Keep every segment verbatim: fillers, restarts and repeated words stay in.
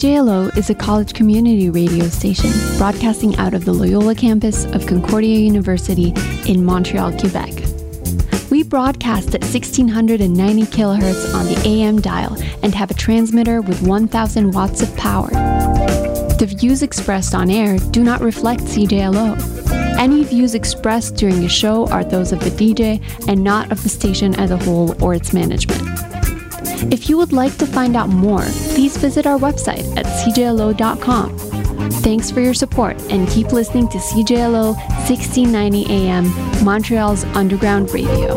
J L O is a college community radio station broadcasting out of the Loyola campus of Concordia University in Montreal, Quebec. We broadcast at sixteen ninety kilohertz on the A M dial and have a transmitter with one thousand watts of power. The views expressed on air do not reflect C J L O. Any views expressed during a show are those of the D J and not of the station as a whole or its management. If you would like to find out more, please visit our website at c j l o dot com. Thanks for your support and keep listening to C J L O sixteen ninety A M, Montreal's underground radio.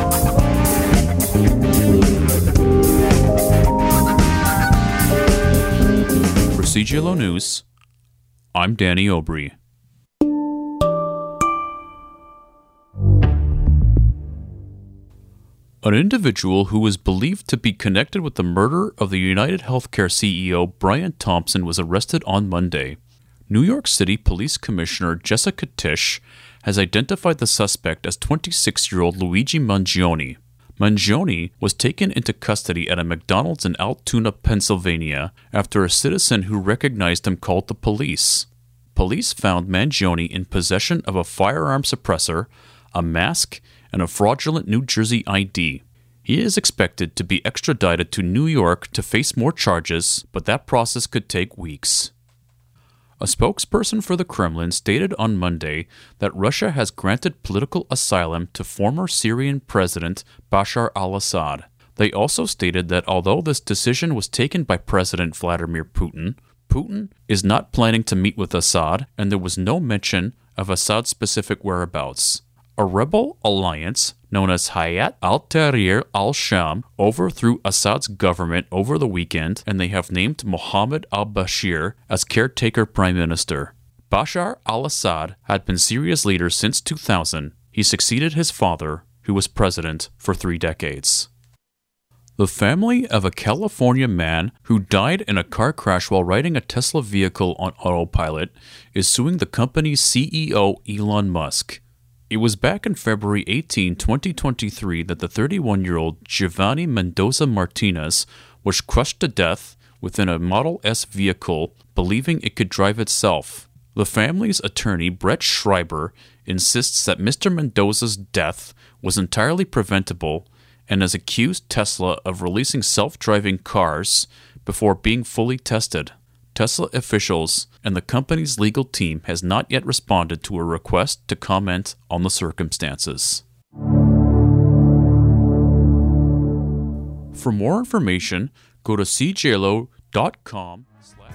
For C J L O News, I'm Danny Aubry. An individual who was believed to be connected with the murder of the United Healthcare C E O Brian Thompson was arrested on Monday. New York City Police Commissioner Jessica Tisch has identified the suspect as twenty-six-year-old Luigi Mangione. Mangione was taken into custody at a McDonald's in Altoona, Pennsylvania, after a citizen who recognized him called the police. Police found Mangione in possession of a firearm suppressor, a mask, and a fraudulent New Jersey I D. He is expected to be extradited to New York to face more charges, but that process could take weeks. A spokesperson for the Kremlin stated on Monday that Russia has granted political asylum to former Syrian President Bashar al-Assad. They also stated that although this decision was taken by President Vladimir Putin, Putin is not planning to meet with Assad, and there was no mention of Assad's specific whereabouts. A rebel alliance known as Hayat al-Tahrir al-Sham overthrew Assad's government over the weekend, and they have named Mohammed al-Bashir as caretaker prime minister. Bashar al-Assad had been Syria's leader since two thousand. He succeeded his father, who was president for three decades. The family of a California man who died in a car crash while riding a Tesla vehicle on autopilot is suing the company's C E O Elon Musk. It was back on February eighteenth, twenty twenty-three that the thirty-one-year-old Giovanni Mendoza Martinez was crushed to death within a Model S vehicle, believing it could drive itself. The family's attorney, Brett Schreiber, insists that Mister Mendoza's death was entirely preventable and has accused Tesla of releasing self-driving cars before being fully tested. Tesla officials and the company's legal team has not yet responded to a request to comment on the circumstances. For more information, go to c j l o dot com slash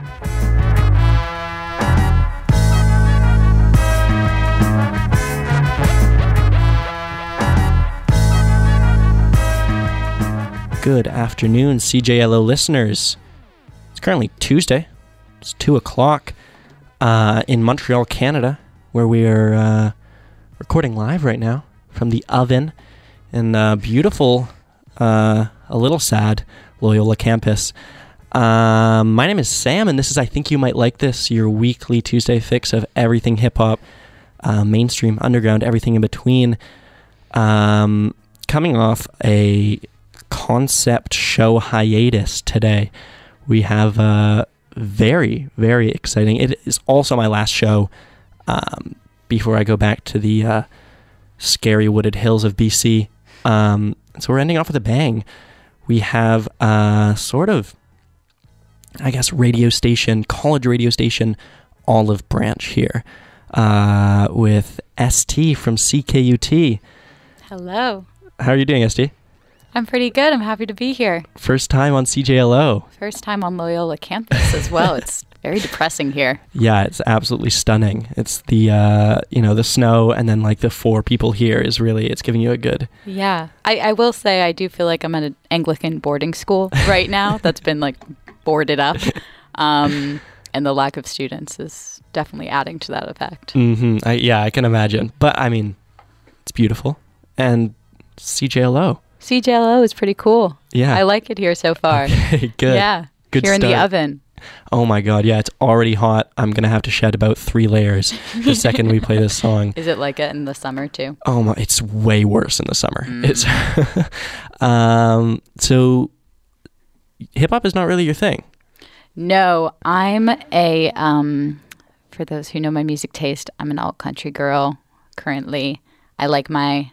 Good afternoon, C J L O listeners. It's currently Tuesday. It's two o'clock uh, in Montreal, Canada, where we are uh, recording live right now from the oven in uh, beautiful, uh, a little sad Loyola campus. Um, my name is Sam, and this is I Think You Might Like This, your weekly Tuesday fix of everything hip-hop, uh, mainstream, underground, everything in between. Um, coming off a concept show hiatus today. We have uh, very, very exciting. It is also my last show um, before I go back to the uh, scary wooded hills of B C. Um, so we're ending off with a bang. We have a sort of, I guess, radio station, college radio station, olive branch here uh, with S T from C K U T. Hello. How are you doing, S T? I'm pretty good. I'm happy to be here. First time on C J L O. First time on Loyola campus as well. It's very depressing here. Yeah, it's absolutely stunning. It's the, uh, you know, the snow and then like the four people here is really, it's giving you a good... Yeah. I, I will say I do feel like I'm at an Anglican boarding school right now that's been like boarded up. Um, and the lack of students is definitely adding to that effect. Mm-hmm. I, yeah, I can imagine. But I mean, it's beautiful. And C J L O. C J L O is pretty cool. Yeah. I like it here so far. Okay, good. Yeah. Good here start. in the oven. Oh my God. Yeah, it's already hot. I'm going to have to shed about three layers the second we play this song. Is it like it in the summer too? Oh my, it's way worse in the summer. Mm. It's, um, so hip hop is not really your thing. No, I'm a, um, for those who know my music taste, I'm an alt country girl currently. I like my,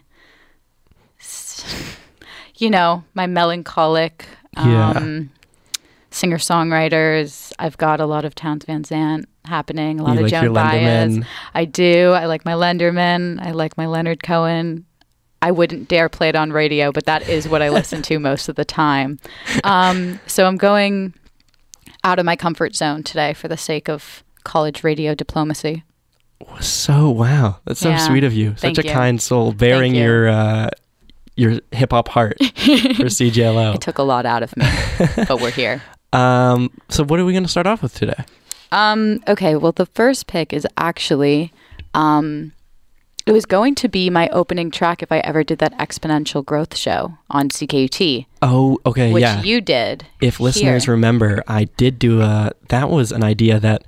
you know, my melancholic um, Yeah. singer-songwriters. I've got a lot of Townes Van Zandt happening, a lot You of like Joan your Baez. Lenderman. I do. I like my Lenderman. I like my Leonard Cohen. I wouldn't dare play it on radio, but that is what I listen to most of the time. Um, so I'm going out of my comfort zone today for the sake of college radio diplomacy. So wow, that's so Yeah. sweet of you. Thank Such a you. kind soul, bearing you. your uh, your hip hop heart for C J L O. It took a lot out of me, but we're here. Um, so what are we going to start off with today? Um, okay, well, the first pick is actually, um, it was going to be my opening track if I ever did that exponential growth show on C K U T, Oh, okay, which yeah. you did. If listeners here. remember, I did do a. That was an idea that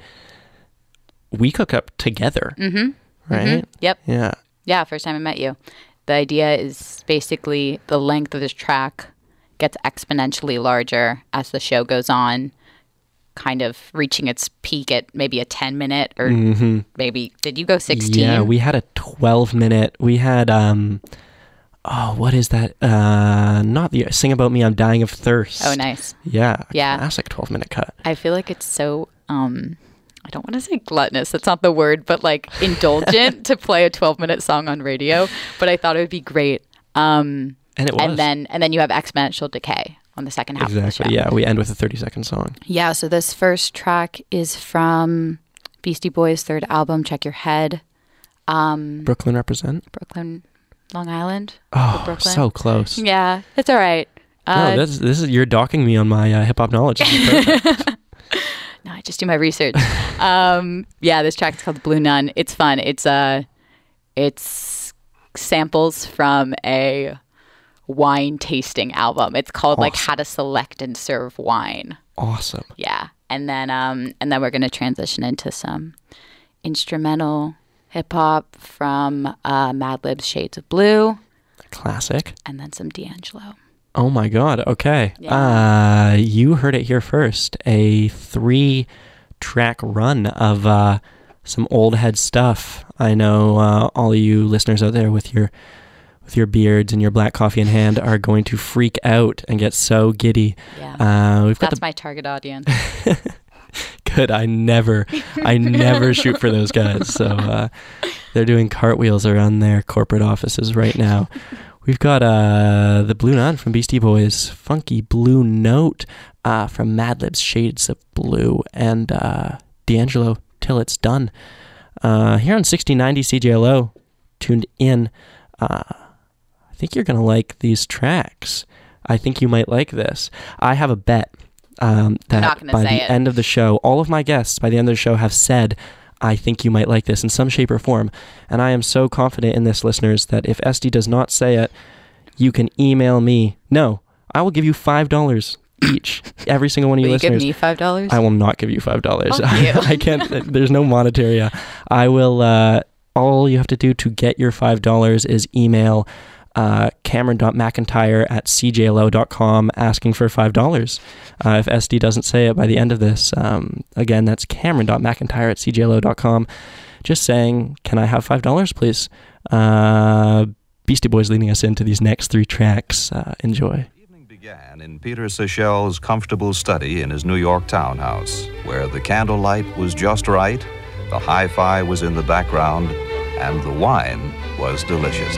we cook up together, Mm-hmm. right? Mhm. Yep. Yeah. Yeah, first time I met you. The idea is basically the length of this track gets exponentially larger as the show goes on, kind of reaching its peak at maybe a ten minute or hmm maybe, did you go sixteen? Yeah, we had a twelve minute. We had um. Oh, what is that? Uh, not the Sing About Me, I'm Dying of Thirst. Oh, nice. Yeah. Yeah. Classic twelve minute cut. I feel like it's so, um, I don't want to say gluttonous, that's not the word, but like indulgent to play a twelve minute song on radio. But I thought it would be great. Um, And it was. and then and then you have exponential decay on the second half of the show. Exactly. Yeah, we end with a thirty second song. Yeah, so this first track is from Beastie Boys' third album, Check Your Head. Um, Brooklyn represent. Brooklyn, Long Island. Oh, Brooklyn. so close. Yeah, it's all right. Uh, no, that's, this is you're docking me on my uh, hip hop knowledge. This is perfect. No, I just do my research. um, yeah, this track is called Blue Nun. It's fun. It's uh, it's samples from a wine tasting album. It's called like Awesome. How to Select and Serve Wine. Awesome. Yeah, and then um, and then we're gonna transition into some instrumental hip hop from uh, Madlib's Shades of Blue, Classic. and then some D'Angelo. Oh my God. Okay. Yeah. Uh, you heard it here first. A three track run of uh, some old head stuff. I know uh, all of you listeners out there with your with your beards and your black coffee in hand are going to freak out and get so giddy. Yeah, Uh, we've got that's the my target audience. good. I never, I never shoot for those guys. So uh, they're doing cartwheels around their corporate offices right now. We've got uh, the Blue Nun from Beastie Boys, Funky Blue Note uh, from Madlib's Shades of Blue, and uh, D'Angelo, Till It's Done. Uh, here on sixteen ninety C J L O, tuned in. Uh, I think you're going to like these tracks. I think you might like this. I have a bet um, that not gonna by say the it. end of the show, all of my guests by the end of the show have said, I think you might like this in some shape or form. And I am so confident in this, listeners, that if S D does not say it, you can email me. No, I will give you five dollars each. Every single one of you Will you give listeners. me five dollars? I will not give you five dollars. Fuck you. I can't. There's no monetary. Uh, I will. Uh, all you have to do to get your five dollars is email uh, Cameron.McIntyre at C J L O dot com asking for five dollars. Uh, if S D doesn't say it by the end of this, um, again, that's Cameron.McIntyre at C J L O dot com. Just saying, can I have five dollars, please? Uh, Beastie Boys leading us into these next three tracks. Uh, enjoy. Evening began in Peter Seychelles' comfortable study in his New York townhouse, where the candlelight was just right, the hi-fi was in the background, and the wine was delicious.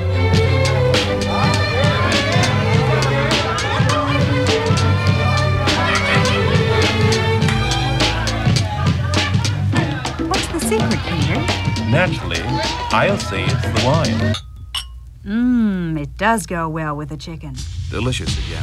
What's the secret, Peter? Naturally, I'll say it's the wine. Mmm, it does go well with the chicken. Delicious again.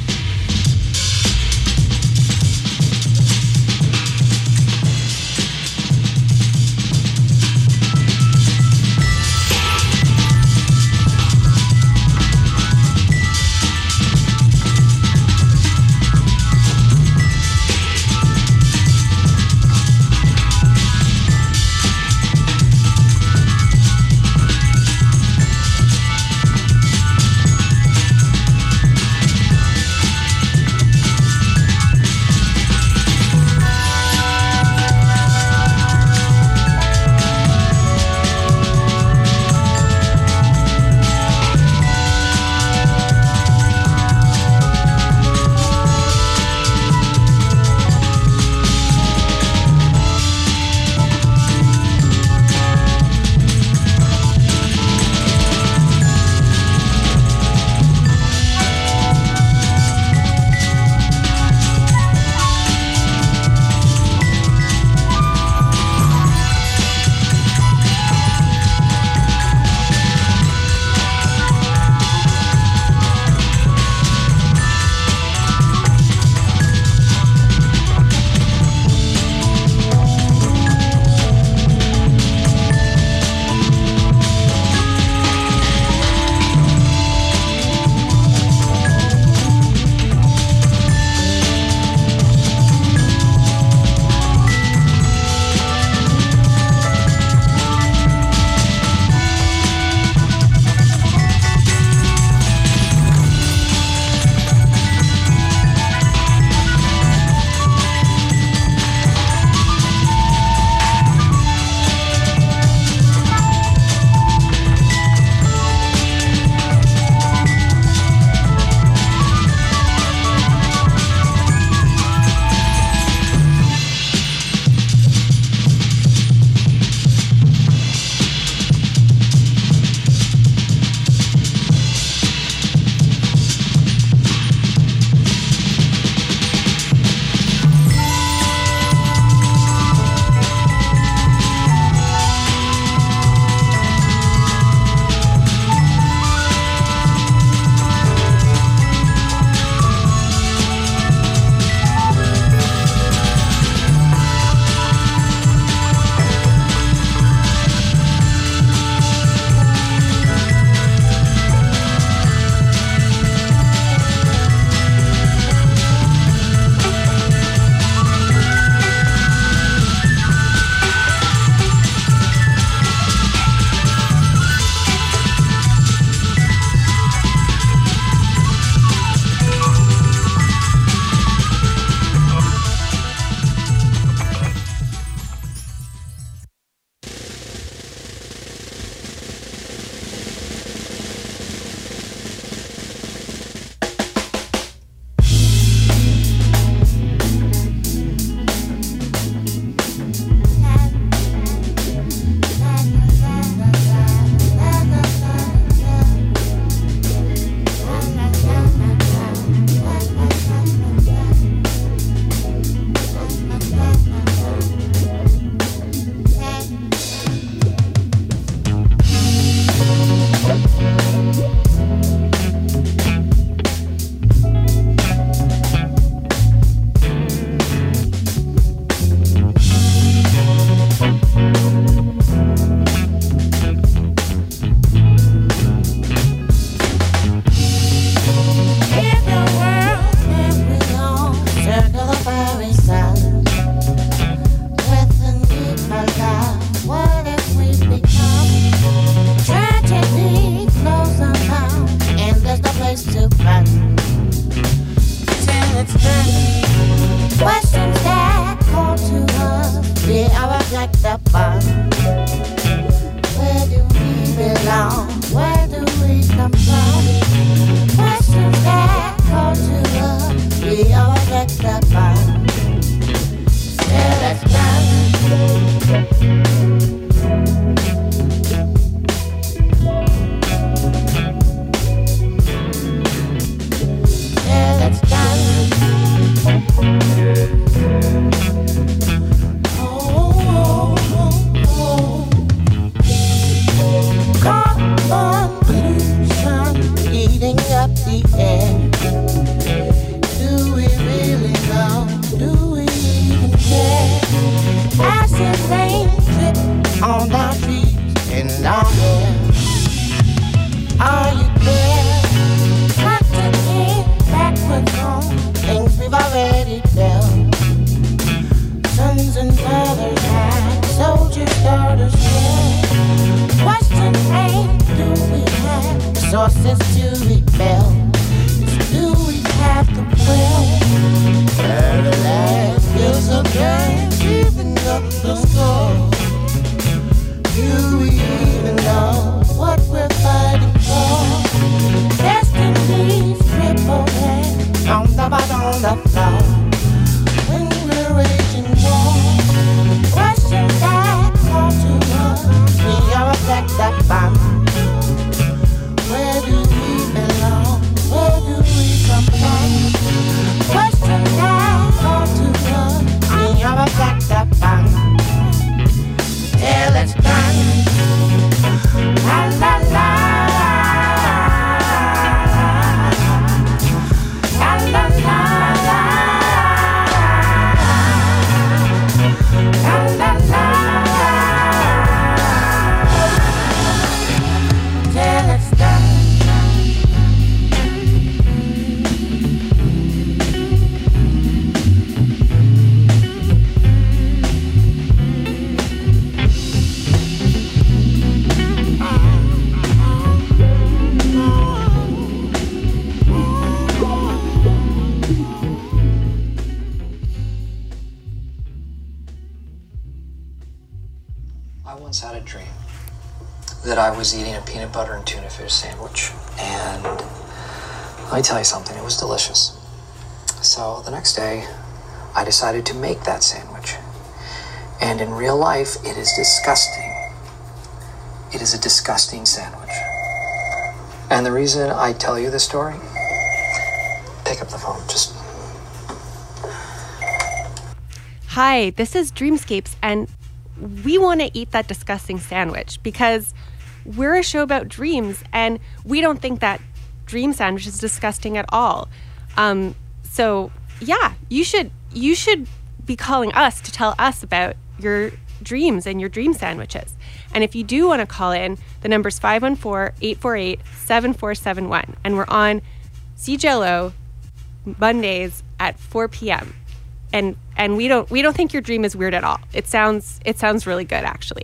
protect the bond. Yeah, let's dance. Yeah, let's dance. Oh, oh, oh. Carbon pollution eating up the air. Do we really know? Do we even care? Acid rain drip on our trees and our hair. Are you there? Trying to get backwards on things we've already dealt. Sons and brothers have soldiers, daughters, yeah. Question ain't, do we have resources to rebel? Do we have the will? Where the last feels okay, even up the score. Do we even know what we're fighting for? Destiny's crippled hand on the bottom of the floor. When we're waging war, questions that call to us, we are a black that bomb. Where do we belong? Where do we come from? Questions that call to us, we are a black that bomb. Yeah, let's dance. La la la. La la la la. La la la. Yeah, let's dance. I once had a dream that I was eating a peanut butter and tuna fish sandwich, and let me tell you something, it was delicious. So the next day, I decided to make that sandwich, and in real life, it is disgusting. It is a disgusting sandwich. And the reason I tell you this story, pick up the phone, just... Hi, this is Dreamscapes, and we want to eat that disgusting sandwich because we're a show about dreams, and we don't think that dream sandwich is disgusting at all. Um, so yeah, you should you should be calling us to tell us about your dreams and your dream sandwiches. And if you do want to call in, the number's five one four, eight four eight, seven four seven one, and we're on C J L O Mondays at four p.m. And and we don't we don't think your dream is weird at all. It sounds it sounds really good, actually.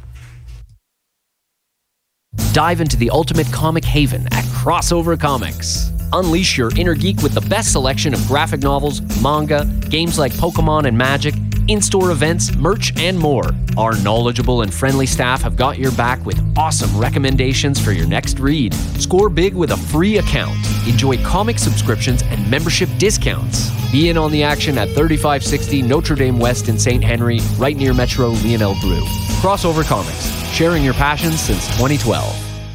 Dive into the ultimate comic haven at Crossover Comics. Unleash your inner geek with the best selection of graphic novels, manga, games like Pokemon and Magic, in-store events, merch, and more. Our knowledgeable and friendly staff have got your back with awesome recommendations for your next read. Score big with a free account. Enjoy comic subscriptions and membership discounts. Be in on the action at thirty-five sixty Notre Dame West in Saint Henry, right near Metro Lionel Brew. Crossover Comics, sharing your passions since twenty twelve.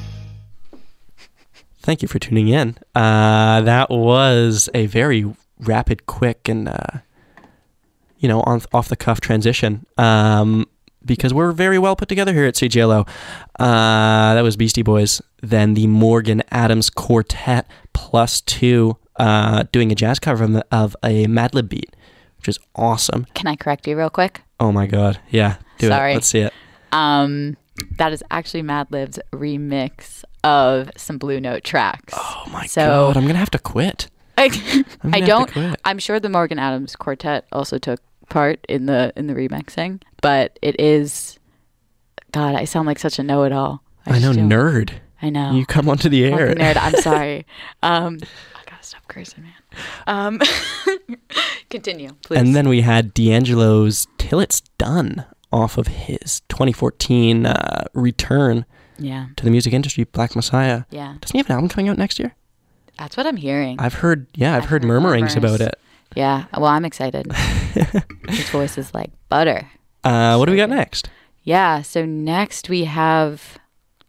Thank you for tuning in. Uh, that was a very rapid, quick, and uh, you know, on off the cuff transition. Um, because we're very well put together here at C J L O. Uh, that was Beastie Boys. Then the Morgan Adams Quartet plus two, uh, doing a jazz cover of, of a Madlib beat, which is awesome. Can I correct you real quick? Oh my God. Yeah. Do Sorry. it. Let's see it. Um, that is actually Madlib's remix of some Blue Note tracks. Oh my so, God. I'm going to have to quit. I, I don't, quit. I'm sure the Morgan Adams Quartet also took part in the in the remixing, but it is, God, I sound like such a know-it-all. I, I know, do. nerd. I know. You come onto the air. Fucking nerd. I'm sorry. Um, I gotta stop cursing, man. Um, continue, please. And then we had D'Angelo's Till It's Done off of his twenty fourteen uh, return yeah. to the music industry, Black Messiah. Yeah. Doesn't he have an album coming out next year? That's what I'm hearing. I've heard, yeah, I've, I've heard, heard murmurings murmurs. about it. Yeah. Well, I'm excited. His voice is like butter. Uh, what do we got next? Yeah. So next we have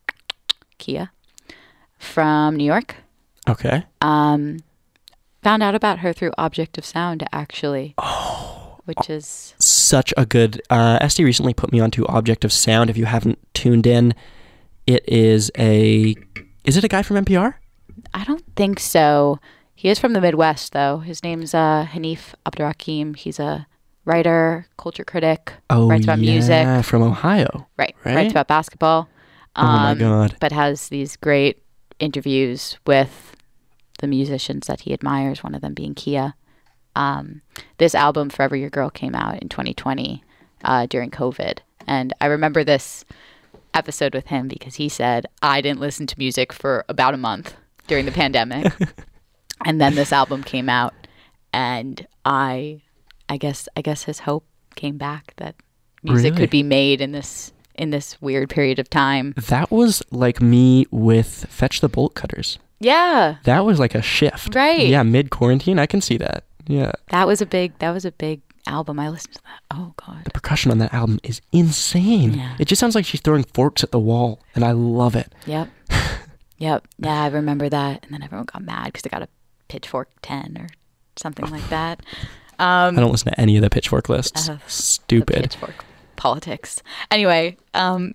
Kia from New York. Okay. Um, found out about her through Object of Sound, actually. Oh. Which is such a good... Uh, Esty recently put me onto Object of Sound. If you haven't tuned in, it is a... Is it a guy from N P R? I don't think so. He is from the Midwest, though. His name's uh, Hanif Abdurrahim. He's a writer, culture critic, Oh, writes about yeah, music. from Ohio. Right. right? Writes about basketball. Oh, my God. But has these great interviews with the musicians that he admires, one of them being Kia. Um, this album, Forever Your Girl, came out in twenty twenty uh, during COVID. And I remember this episode with him because he said, I didn't listen to music for about a month during the pandemic. And then this album came out, and I, I guess, I guess his hope came back that music Really? could be made in this in this weird period of time. That was like me with Fetch the Bolt Cutters. Yeah, That was like a shift. Right. Yeah, mid-quarantine. I can see that. Yeah. that was a big that was a big album. I listened to that. Oh God, The percussion on that album is insane. Yeah. It just sounds like she's throwing forks at the wall, and I love it. Yep. Yep. Yeah, I remember that. And then everyone got mad because they got a Pitchfork ten or something like that. Um, I don't listen to any of the Pitchfork lists. Uh, Stupid. Pitchfork politics. Anyway, um,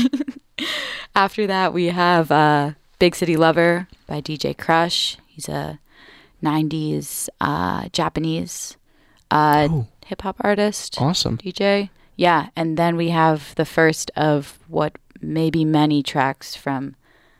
after that, we have uh, Big City Lover by D J Crush. He's a nineties uh, Japanese uh, Oh. hip-hop artist. Awesome. D J. Yeah, and then we have the first of what may be many tracks from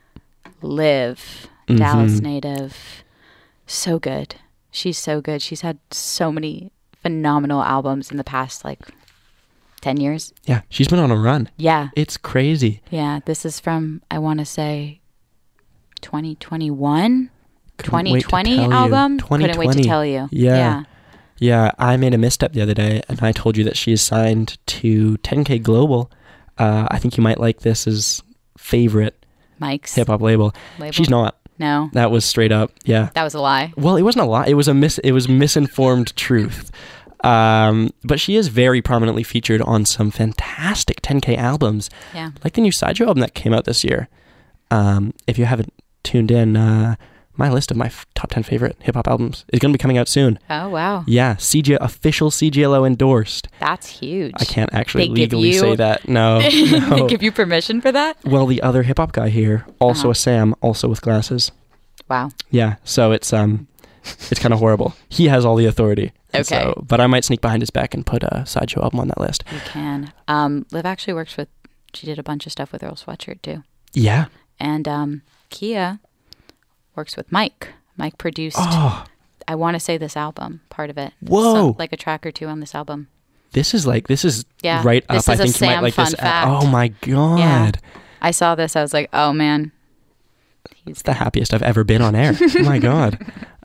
Liv, Mhm. Dallas native. So good. She's so good. She's had so many phenomenal albums in the past, like, ten years. Yeah, she's been on a run. Yeah. It's crazy. Yeah, this is from, I want to say, twenty twenty-one? Couldn't wait to twenty twenty tell you. album? Couldn't wait to twenty twenty. tell you. Yeah. Yeah. Yeah, I made a misstep the other day, and I told you that she is signed to ten K Global. Uh, I think you might like this as favorite Mike's hip-hop label. label? She's not. No. That was straight up, yeah. That was a lie. Well, it wasn't a lie. It was a mis. It was misinformed truth. Um, but she is very prominently featured on some fantastic ten K albums. Yeah. Like the new Sideshow album that came out this year. Um, if you haven't tuned in, uh, my list of my f- top ten favorite hip hop albums is going to be coming out soon. Oh, wow. Yeah, C G official C G L O endorsed. That's huge. I can't actually They give legally you- say that. No. They no. give you permission for that? Well, the other hip hop guy here, also Uh-huh. a Sam, also with glasses. Wow. Yeah, so it's um, it's kind of horrible. He has all the authority. And Okay. So, but I might sneak behind his back and put a Sideshow album on that list. You can. Um, Liv actually works with, she did a bunch of stuff with Earl Sweatshirt too. Yeah. And um, Kia works with Mike. Mike produced, Oh. I want to say this album, part of it. Whoa. So, like a track or two on this album. This is like this is Yeah, right this up. is I a think you might Sam like fun this. fact. Oh my god. Yeah. I saw this, I was like, oh man. It's the happiest I've ever been on air. Oh my god.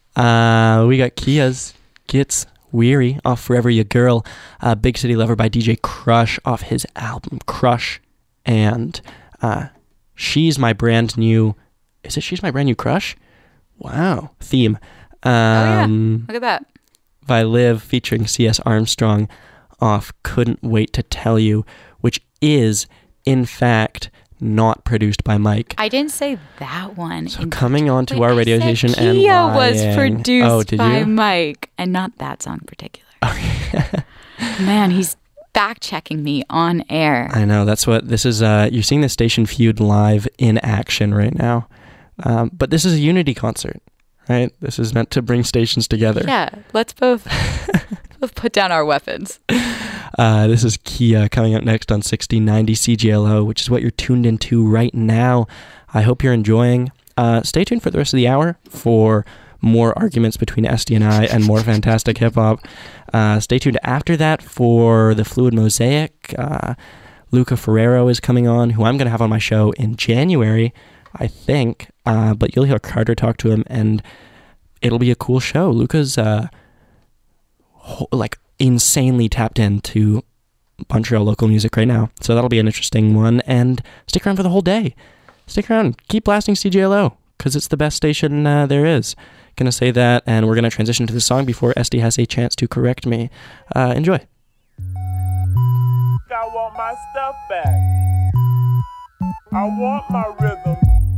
Uh, we got Kia's Gets Weary off Forever Your Girl. Uh, Big City Lover by D J Crush off his album Crush. And uh, She's My Brand New... Is it She's My Brand New Crush? Wow. Theme. Um, Look at that. by Liv featuring C S Armstrong off Couldn't Wait to Tell You, which is, in fact, not produced by Mike. I didn't say that one. So in coming on to Wait, our I radio said station and Kia was lying. produced Oh, did by you? Mike, and not that song in particular. Man, he's fact checking me on air. I know, that's what this is. Uh, you're seeing the Station Feud live in action right now. Um, but this is a unity concert, right? This is meant to bring stations together. Yeah, let's both let's put down our weapons. Uh, this is Kia coming up next on sixteen ninety C G L O, which is what you're tuned into right now. I hope you're enjoying. Uh, stay tuned for the rest of the hour for more arguments between Esty and I and more fantastic hip-hop. Uh, stay tuned after that for the Fluid Mosaic. Uh, Luca Ferrero is coming on, who I'm going to have on my show in January, I think. Uh, but you'll hear Carter talk to him, and it'll be a cool show. Luca's uh, ho- like insanely tapped into Montreal local music right now, so that'll be an interesting one. And stick around for the whole day. Stick around. Keep blasting C G L O, because it's the best station uh, there is. Gonna say that, and we're gonna transition to the song before Esty has a chance to correct me. Uh, enjoy. I want my stuff back. I want my rhythm.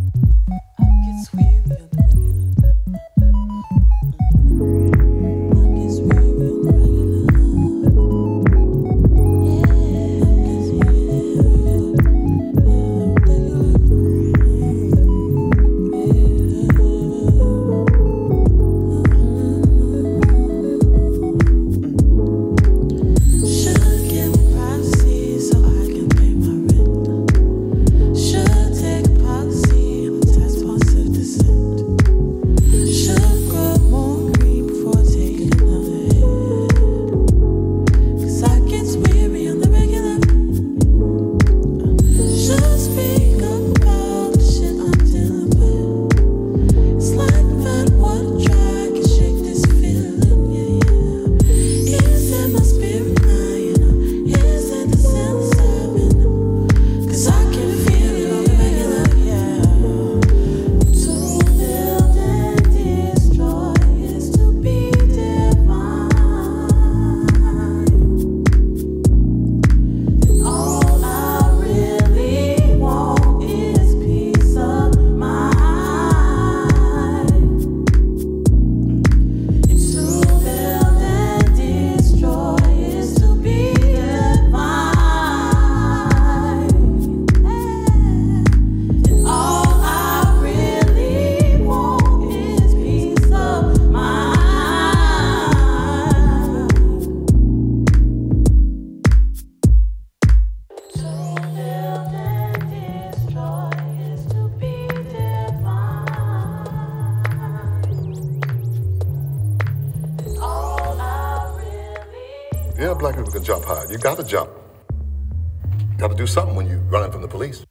Yeah, black people can jump high. You gotta jump. You gotta do something when you're running from the police.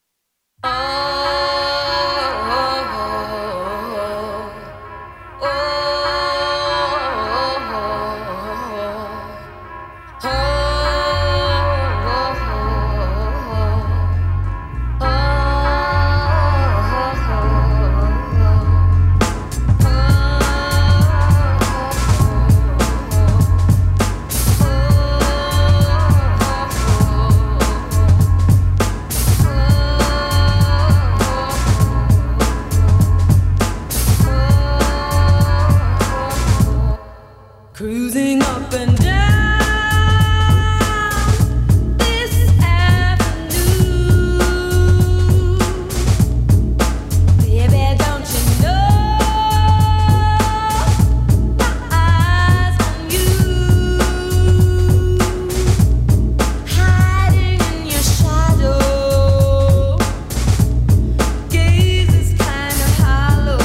Cruising up and down this avenue, baby, don't you know my eyes on you, hiding in your shadow, gaze is kind of hollow.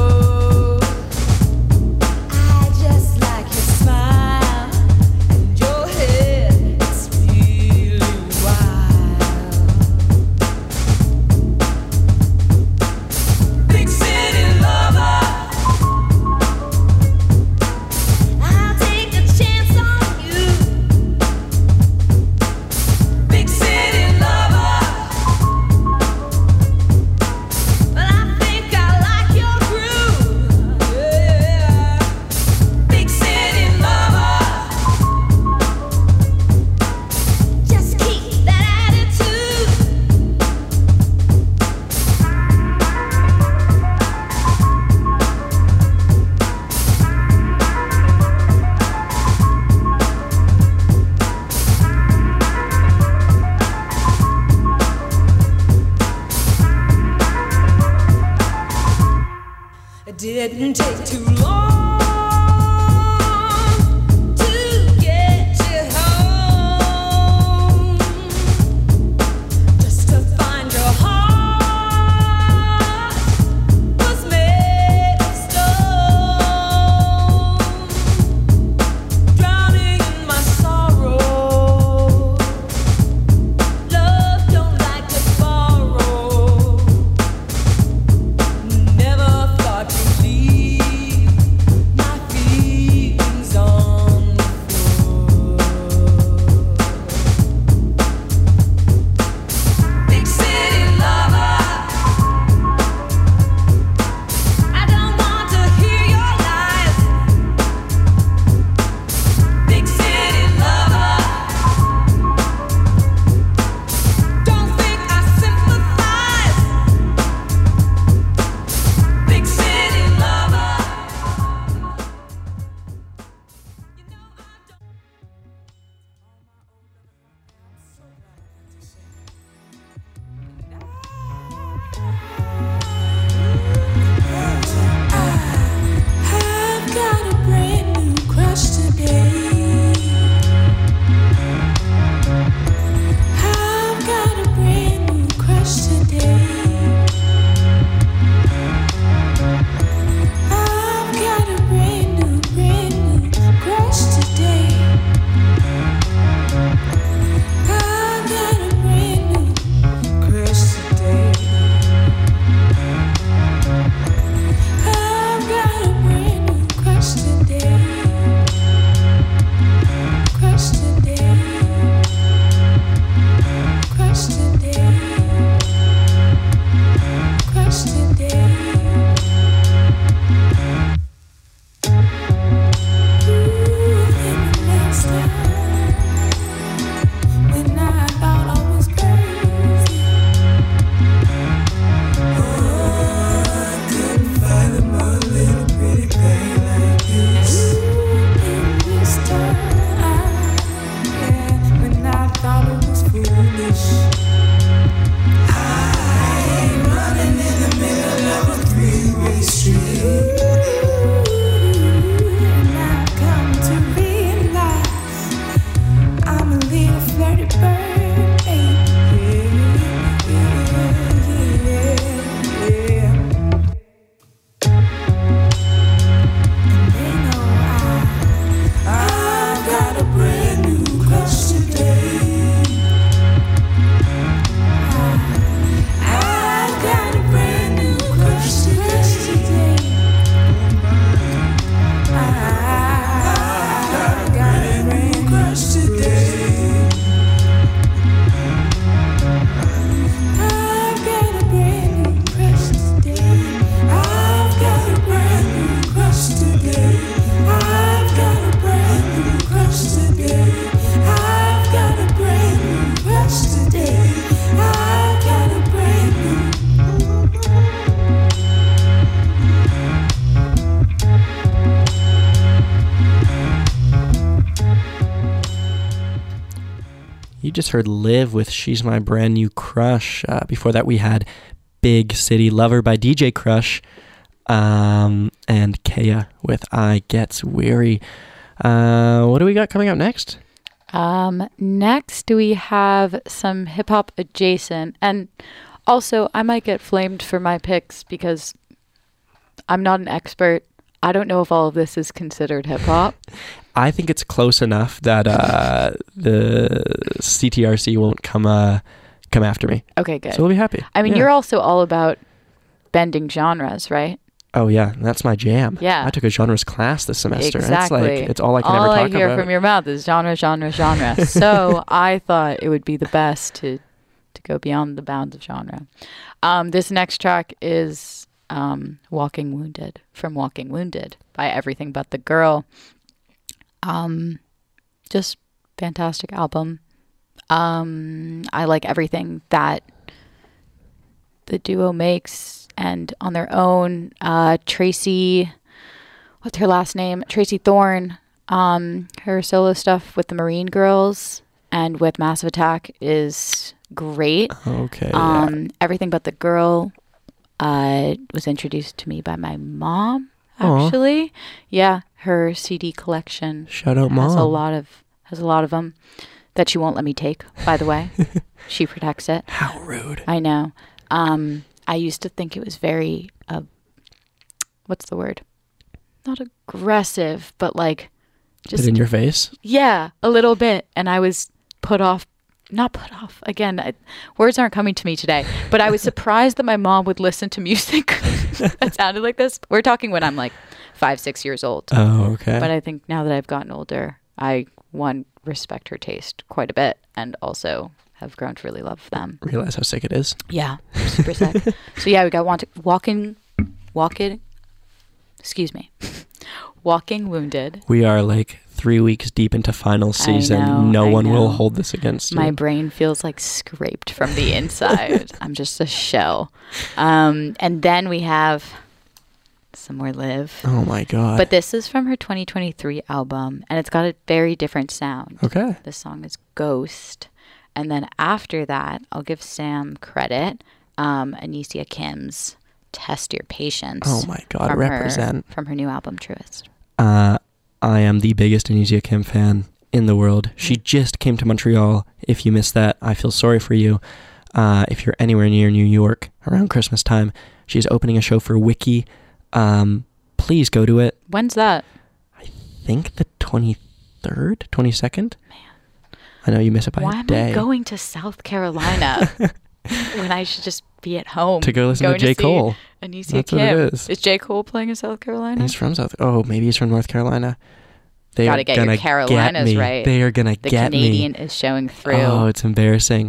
I just like your smile and your head, it's really wild. Big city lover, I'll take a chance on you. Big city lover, but I think I like your groove. Yeah. Big city lover, just keep that attitude. It didn't take too long to get you home, just to find your heart was made of stone, drowning in my sorrow. Love don't like to borrow. Never thought you'd leave. You just heard Live with She's My Brand New Crush. Uh, before that, we had Big City Lover by D J Crush. Um, and Kaya with I Gets Weary. Uh, what do we got coming up next? Um, next, we have some hip hop adjacent. And also, I might get flamed for my picks because I'm not an expert. I don't know if all of this is considered hip hop. I think it's close enough that uh, the C T R C won't come uh, come after me. Okay, good. So we'll be happy. I mean, Yeah. you're also all about bending genres, right? Oh yeah, that's my jam. Yeah. I took a genres class this semester. Exactly. It's like it's all I can all ever talk I hear about. from your mouth is genre, genre, genre. So I thought it would be the best to to go beyond the bounds of genre. Um, this next track is um, "Walking Wounded" from "Walking Wounded" by Everything But the Girl. Um, just fantastic album. Um, I like everything that the duo makes, and on their own, uh, Tracy, what's her last name? Tracy Thorn. Um, her solo stuff with the Marine Girls and with Massive Attack is great. Okay. Um, yeah. Everything But the Girl uh, was introduced to me by my mom, Aw. actually. Yeah, her C D collection Shout out, has a Mom. lot of has a lot of them that she won't let me take. By the way, she protects it. How rude! I know. Um, I used to think it was very, uh, what's the word? Not aggressive, but like just Bit in your face. yeah, a little bit. And I was put off, not put off. Again, I, words aren't coming to me today, but I was surprised that my mom would listen to music that sounded like this. We're talking when I'm like five, six years old. Oh, okay. But I think now that I've gotten older, I, one, respect her taste quite a bit and also have grown to really love them. Realize how sick it is. Yeah, super sick. So yeah, we got want walking, walking, excuse me, Walking Wounded. We are like three weeks deep into final season. know, no I one will know. hold this against you. My brain feels like scraped from the inside. I'm just a shell. Um, and then we have Somewhere Live. Oh my god. But this is from her twenty twenty-three album, and it's got a very different sound. Okay. The song is Ghost. And then after that, I'll give Sam credit. Um, Anicia Kim's Test Your Patience. Oh my God, from represent. Her, from her new album, Truest. Uh, I am the biggest Anicia Kim fan in the world. She just came to Montreal. If you missed that, I feel sorry for you. Uh, if you're anywhere near New York around Christmas time, she's opening a show for Wiki. Um, please go to it. When's that? I think the twenty-third, twenty-second. Man. I know you miss it by Why a am day. I going to South Carolina when I should just be at home? To go listen to going J. see Cole. Anicia That's Kim. what it is. Is J. Cole playing in South Carolina? He's from South. Oh, maybe he's from North Carolina. They Gotta are get gonna your Carolinas get me. right. They are gonna the get me. Canadian is showing through. Oh, it's embarrassing.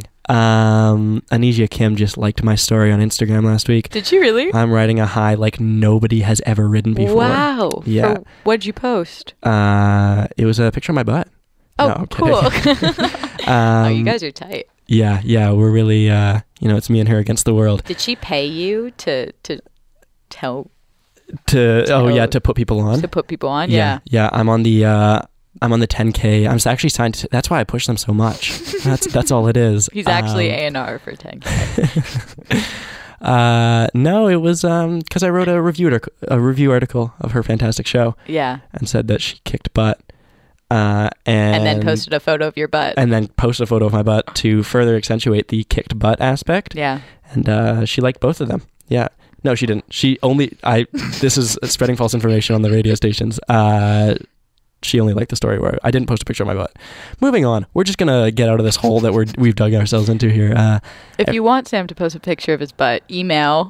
Um, Anicia Kim just liked my story on Instagram last week. Did you really? I'm riding a high like nobody has ever ridden before. Wow. Yeah. For, what'd you post? Uh, it was a picture of my butt. Oh, No, I'm cool. kidding. Oh, you Um, guys are tight. Yeah, yeah, we're really, uh, you know, it's me and her against the world. Did she pay you to to tell To oh yeah, Oh, to put people on. to put people on? Yeah, yeah. I'm on the uh, I'm on the ten K. I'm actually signed. To, that's why I push them so much. That's that's all it is. He's actually Um, A and R for ten K. Uh, no, it was um because I wrote a review artic- a review article of her fantastic show. Yeah. And said that she kicked butt. Uh, and, And then posted a photo of your butt. And then posted a photo of my butt to further accentuate the kicked butt aspect. Yeah. And uh, she liked both of them. Yeah. No, she didn't. She only. I. This is spreading false information on the radio stations. Uh, she only liked the story where I didn't post a picture of my butt. Moving on. We're just gonna get out of this hole that we're we've dug ourselves into here. Uh, If you want Sam to post a picture of his butt, email.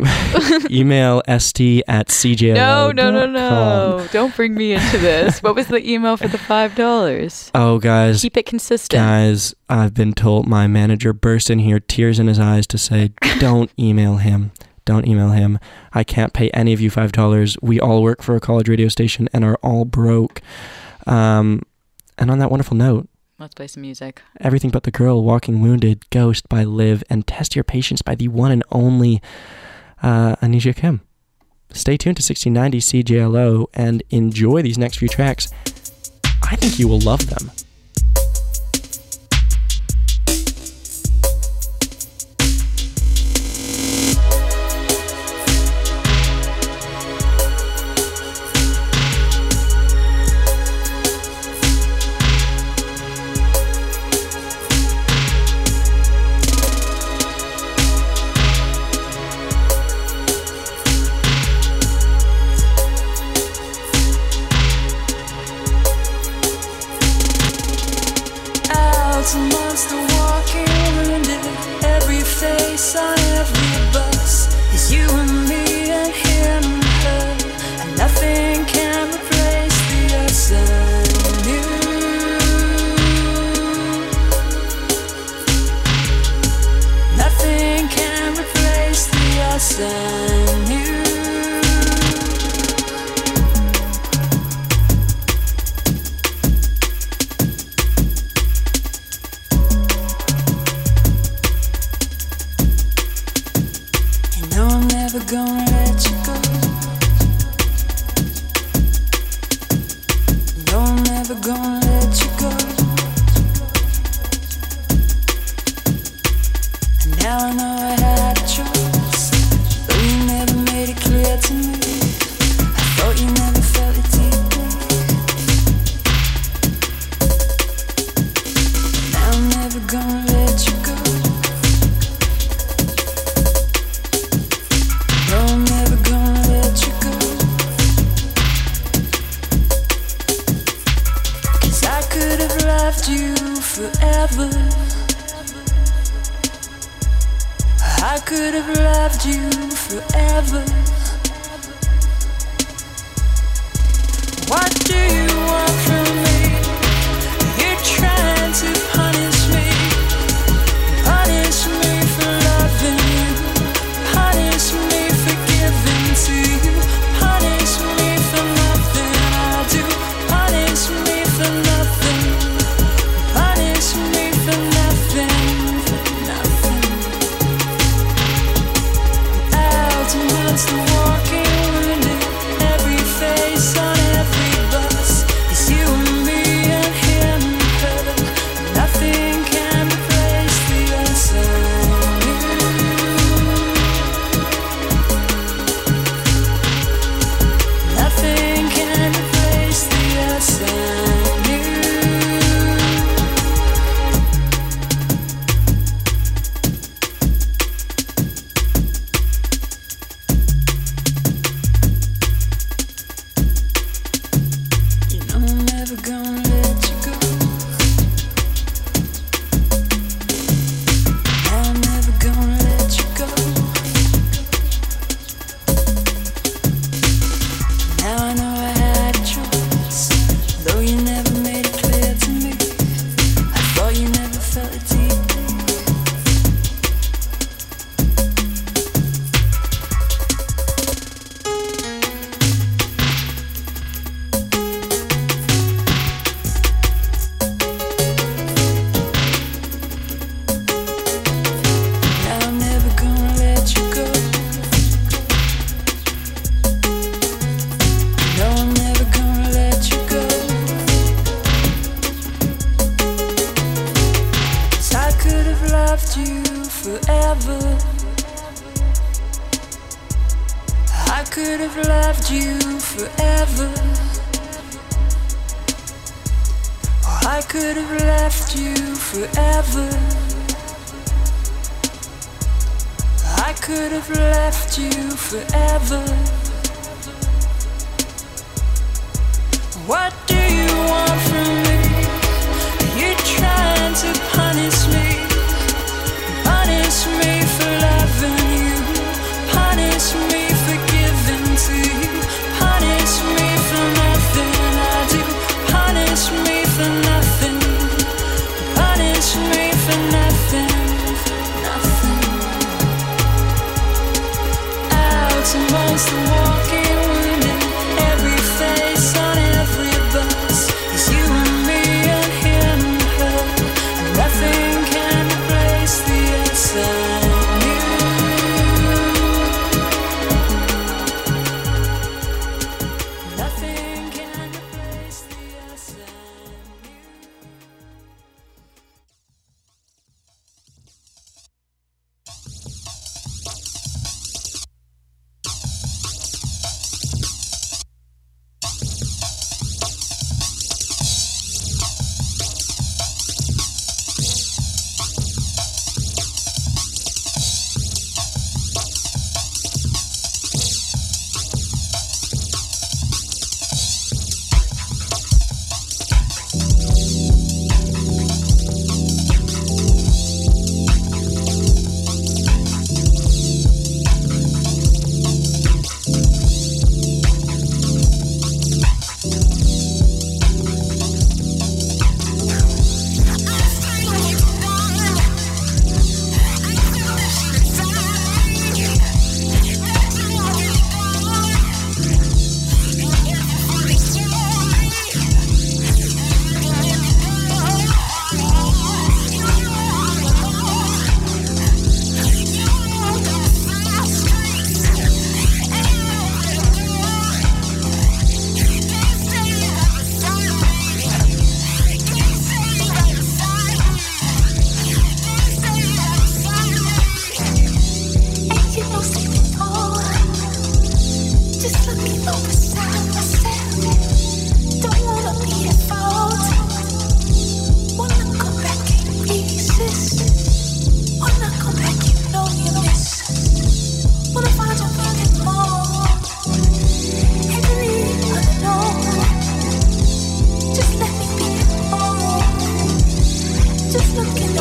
email st at c j l o No, no, no, no. Don't bring me into this. What was the email for the five dollars? Oh, guys. Keep it consistent. Guys, I've been told my manager burst in here, tears in his eyes, to say, don't email him. Don't email him. I can't pay any of you five dollars. We all work for a college radio station and are all broke. Um, and on that wonderful note, Let's play some music. Everything But the Girl, Walking Wounded, Ghost by Liv, and Test Your Patience by the one and only uh, Anicia Kim. Stay tuned to sixteen ninety C J L O and enjoy these next few tracks. I think you will love them. Out amongst the walking wounded, every face on every bus is you and me and him and her, and nothing can replace the us and you. Nothing can replace the us and you. Gonna let you go. No, I'm never gonna let you go. And now I know I had a choice, though you never made it clear to me. I thought you never felt it deeply. Now I'm never gonna let you go. Forever, I could have loved you forever. What do you want from me? You're trying to punish me, punish me for loving you, punish me for giving to you, punish me for nothing I do, punish me for nothing. Punish me for nothing, for nothing. Out amongst the walking wounded, every face on every bus is you and me and him and her. Nothing can replace the us and you. Nothing can replace the us and you. Amongst the walking wounded, every face on every bus is you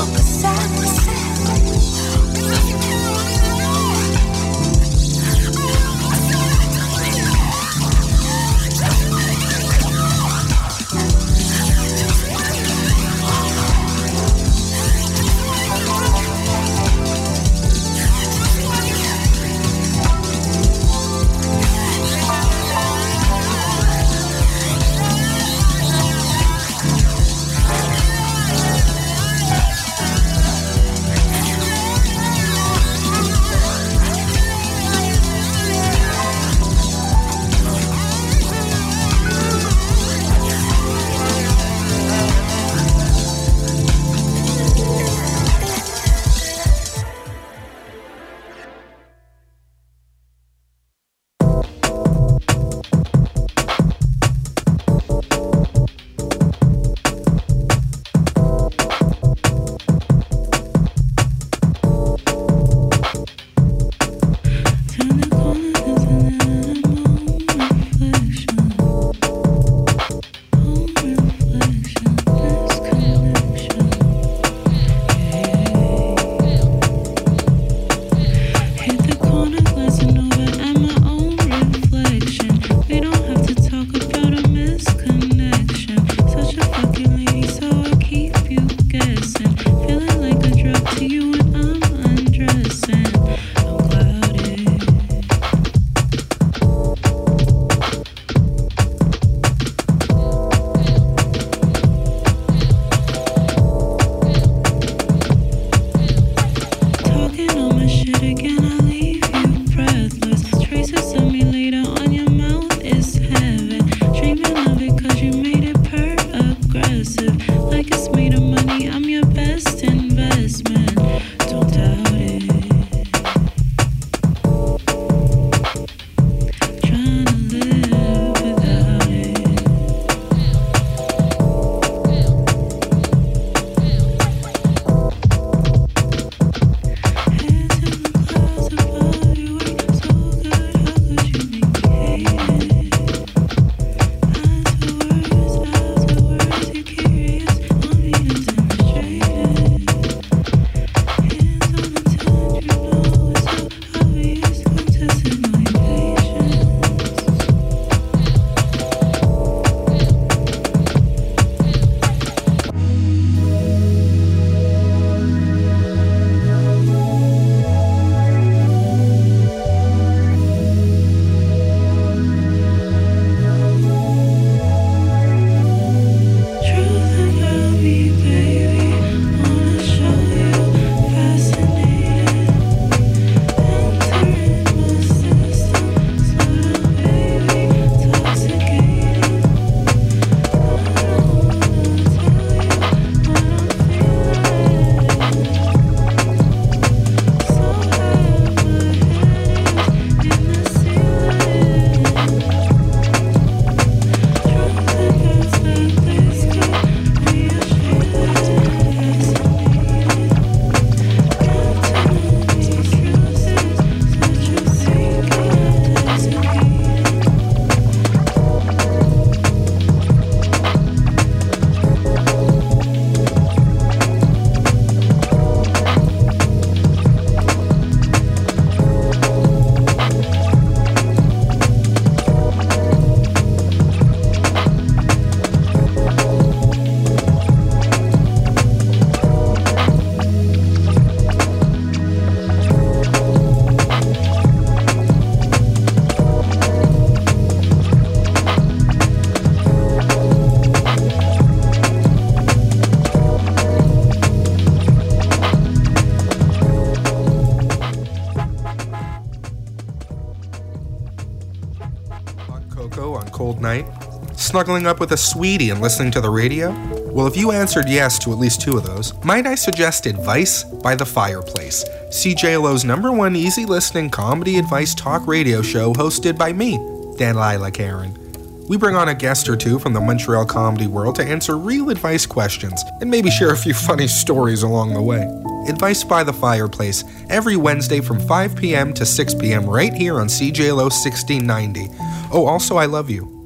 cold night? Snuggling up with a sweetie and listening to the radio? Well, if you answered yes to at least two of those, might I suggest Advice by the Fireplace, C J L O's number one easy listening comedy advice talk radio show hosted by me, Delilah Karen. We bring on a guest or two from the Montreal comedy world to answer real advice questions and maybe share a few funny stories along the way. Advice by the Fireplace, every Wednesday from five p.m. to six p.m. right here on C J L O sixteen ninety. Oh, also, I love you.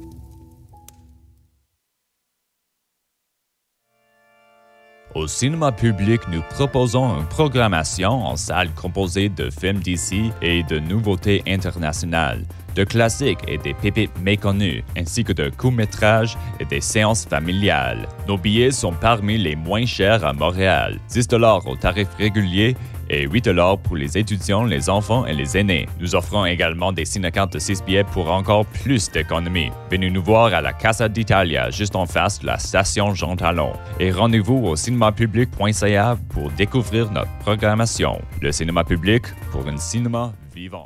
Au cinéma public, nous proposons une programmation en salle composée de films d'ici et de nouveautés internationales, de classiques et des pépites méconnues, ainsi que de courts-métrages et des séances familiales. Nos billets sont parmi les moins chers à Montréal, dix dollars au tarif régulier et huit dollars pour les étudiants, les enfants et les aînés. Nous offrons également des ciné-cartes de six billets pour encore plus d'économies. Venez nous voir à la Casa d'Italia, juste en face de la station Jean Talon. Et rendez-vous au cinémapublic point c a pour découvrir notre programmation. Le cinéma public pour un cinéma vivant.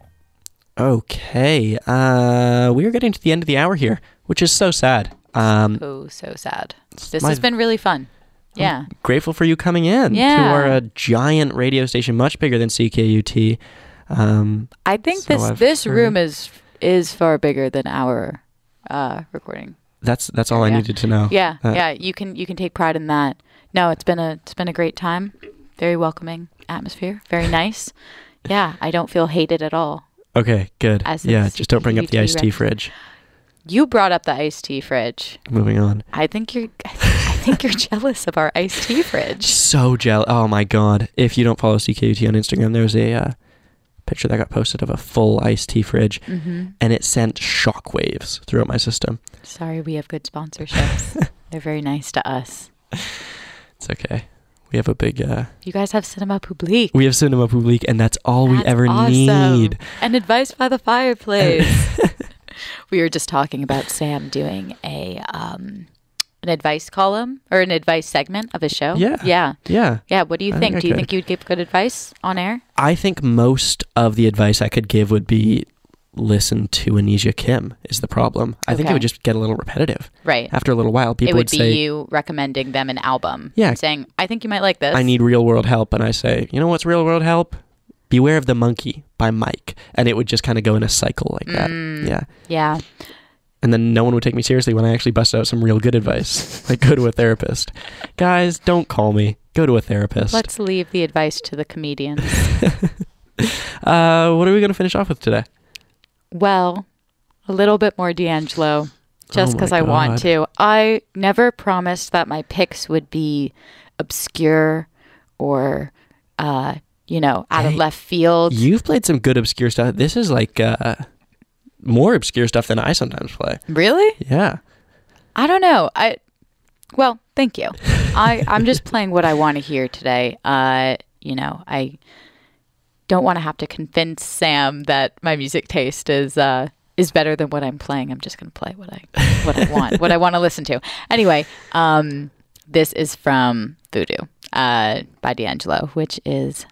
Okay, uh, we are getting to the end of the hour here, which is so sad. Um, Oh, so sad. This my- has been really fun. Yeah. I'm grateful for you coming in Yeah. to our uh, giant radio station, much bigger than C K U T. Um, I think so this I've this heard. room is is far bigger than our uh, recording. That's that's all I Yeah. needed to know. Yeah, Uh, yeah. You can you can take pride in that. No, it's been a it's been a great time. Very welcoming atmosphere. Very nice. Yeah, I don't feel hated at all. Okay, good. As Yeah, it's just don't bring up the C K U T iced tea rep. fridge. You brought up the iced tea fridge. Moving on. I think you're I think you're jealous of our iced tea fridge. So jealous. Oh my god. If you don't follow C K U T on Instagram, there's a uh, picture that got posted of a full iced tea fridge, Mhm. and it sent shockwaves throughout my system. Sorry, we have good sponsorships. They're very nice to us. It's okay. We have a big, uh, You guys have Cinema Public. we have Cinema Public, and that's all we That's ever awesome. need. And Advice by the Fireplace. We were just talking about Sam doing a um, an advice column or an advice segment of his show. Yeah. Yeah. Yeah. Yeah. What do you I think? think I Do you could. think you'd give good advice on air? I think most of the advice I could give would be listen to Anisha Kim is the problem. I think it Okay. would just get a little repetitive. Right. After a little while, people it would, would be say, you recommending them an album. Yeah. And saying, I think you might like this. I need real world help. And I say, you know what's real world help? Beware of the Monkey by Mike. And it would just kind of go in a cycle like that. Mm. Yeah. Yeah. And then no one would take me seriously when I actually busted out some real good advice. Like, go to a therapist. Guys, don't call me. Go to a therapist. Let's leave the advice to the comedians. Uh, what are we going to finish off with today? Well, a little bit more D'Angelo, just Oh my because I want God. to. I never promised that my picks would be obscure or, uh, you know, out of Hey, left field. You've played some good obscure stuff. This is like uh, more obscure stuff than I sometimes play. Really? Yeah. I don't know. I well, thank you. I I'm just playing what I want to hear today. Uh, you know, I don't want to have to convince Sam that my music taste is uh is better than what I'm playing. I'm just going to play what I what I want, what I want to listen to. Anyway, um this is from Voodoo uh by D'Angelo, which is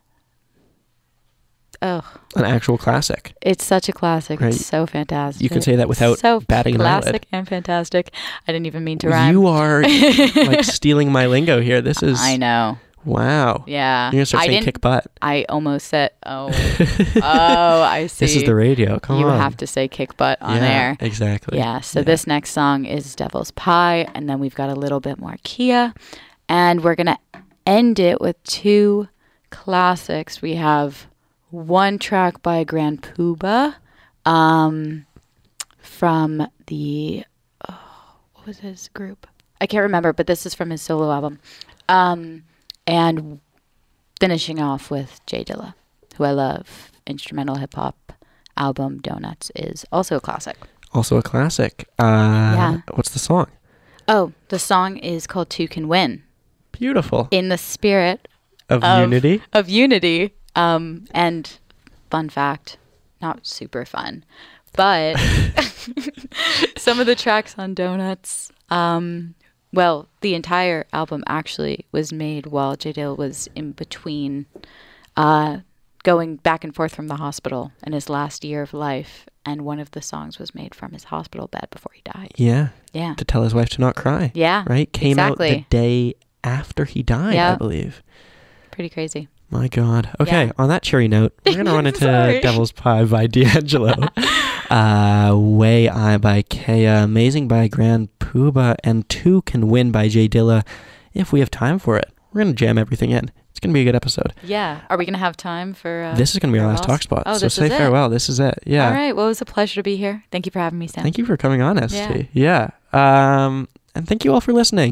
oh, An actual classic. it's such a classic. Right. It's so fantastic. You can say that without so batting an eyelid. classic and fantastic. I didn't even mean to rhyme. You are like stealing my lingo here. This is. I know. Wow. Yeah. You're going to start I saying didn't- kick butt. I almost said, oh, oh, I see. This is the radio. Come you on. have to say kick butt on Yeah, air. exactly. Yeah. So Yeah. this next song is Devil's Pie, and then we've got a little bit more Kia, and we're gonna end it with two classics. We have one track by Grand Puba, um, from the oh, what was his group? I can't remember, but this is from his solo album. Um, and finishing off with Jay Dilla, who I love. Instrumental hip hop album Donuts is also a classic. Also a classic. Uh, Yeah. What's the song? Oh, the song is called Two Can Win. Beautiful. In the spirit Of unity? Of unity. Um, and fun fact, not super fun, but some of the tracks on Donuts, um, well, the entire album actually was made while J Dilla was in between uh, going back and forth from the hospital in his last year of life. And one of the songs was made from his hospital bed before he died. Yeah. Yeah. To tell his wife to not cry. Yeah, Right? Came out the exactly. day after he died, I Yeah. believe. Pretty crazy. My God. Okay, Yeah. on that cheery note, we're going to run into Sorry. Devil's Pie by D'Angelo. uh, Way I by Kea. Amazing by Grand Puba. And Two Can Win by Jay Dilla. If we have time for it, we're going to jam everything in. It's going to be a good episode. Yeah. Are we going to have time for... Uh, this is going to be our last farewells? talk spot. Oh, so this say is it? farewell. This is it. Yeah. All right. Well, it was a pleasure to be here. Thank you for having me, Sam. Thank you for coming on, S Yeah. T. Yeah. Um, and thank you all for listening.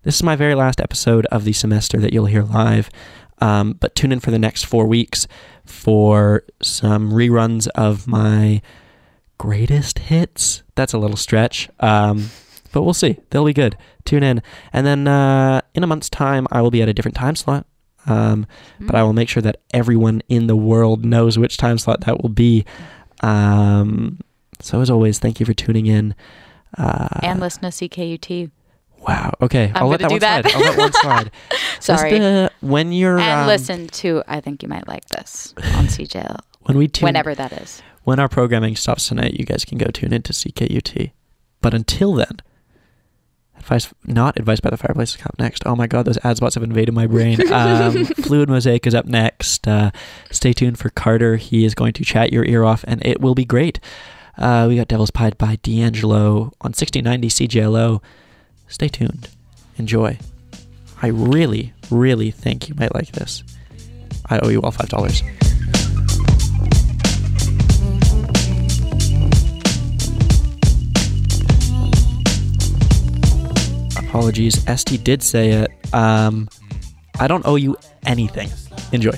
this is my very last episode of the semester that you'll hear live. Um, but tune in for the next four weeks for some reruns of my greatest hits. That's a little stretch, um, but we'll see. They'll be good. Tune in. And then uh, in a month's time, I will be at a different time slot. Um, mm. But I will make sure that everyone in the world knows which time slot that will be. Um, so as always, thank you for tuning in. Uh, and listen to C K U T. Wow. Okay. I'm I'll let that do one that. slide. I'll let one slide. Sorry. The, when you're and um, listen to I Think You Might Like This on C J L. when we tune, whenever that is. When our programming stops tonight, you guys can go tune into C K U T. But until then, advice not advice by the fireplace is coming next. Oh my God, those ad spots have invaded my brain. Um, Fluid Mosaic is up next. Uh, stay tuned for Carter. He is going to chat your ear off, and it will be great. Uh, we got Devil's Pied by D'Angelo on sixteen ninety C J L O. Stay tuned. Enjoy. I really, really think you might like this. I owe you all five dollars. Apologies. Esty did say it. Um, I don't owe you anything. Enjoy.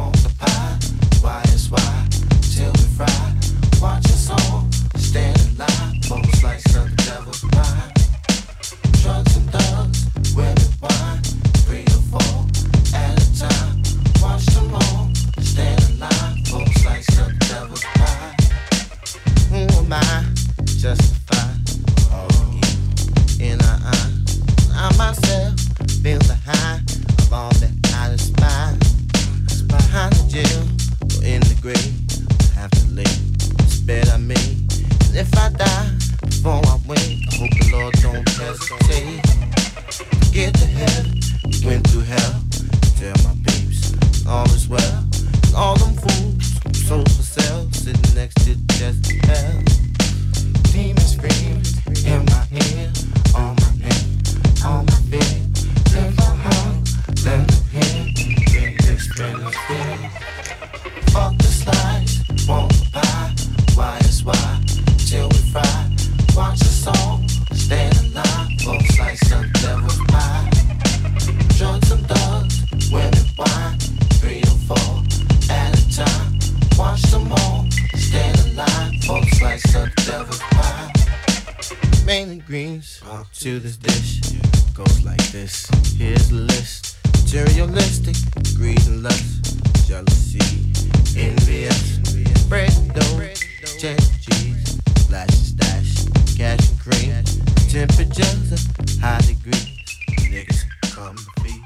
Drugs and thugs, women, wine, three or four at a time. Watch them all, stand in line, folks like some devil's pie. Who am I? Justify all you in our eyes. I myself feel the high of all that I despise. Behind the jail or in the grave, I have to leave. It's better me. And if I die before I wait, I hope the Lord don't hesitate. Get to heaven, went through hell. Tell my peeps, all is well. And all them fools, souls for sale, sitting next to just hell. Demons scream in my ear, all my pain, all my fear. If I hung, let them hear, get this better feel. Fuck the slides, won't buy, why is why, till we fry. Watch the song, stand in line, folks like some devil's pie. Drugs and thugs, women, wine, three or four at a time. Watch them all, stand in line, folks like some devil's pie. Main ingredients to this dish goes like this. Here's the list: materialistic, greed and lust, jealousy, envious, bread dough, check cheese, flash and stash, cash and cream, temperatures of high degrees. Niggas come to feast.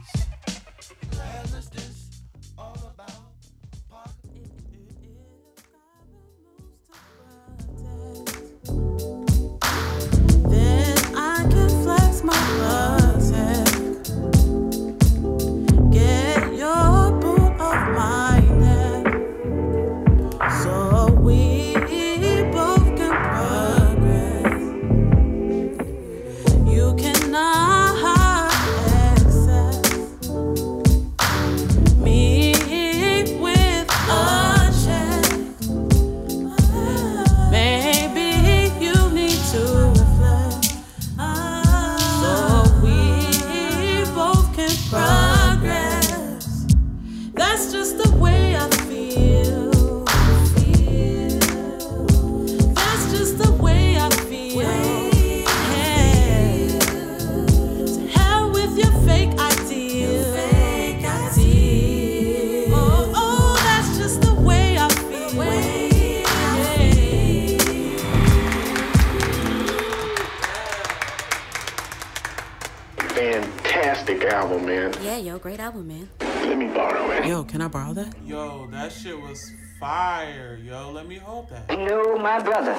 Then I can flex my buttons. Get your boot off my neck, so we both can progress. You cannot access me with a check. Maybe you need to reflect, so we both can progress. That's just the way I feel. That's just the way I feel. Yeah. To hell with your fake ideal. Oh, oh, that's just the way I feel. Fantastic album, man. Yeah, yo, great album, man. Let me borrow it. Yo, can I borrow that? Yo, that shit was fire. Yo, let me hold that. No, my brother.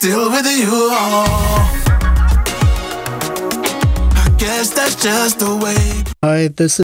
still with you. Oh, I guess that's just the way. Hi, this is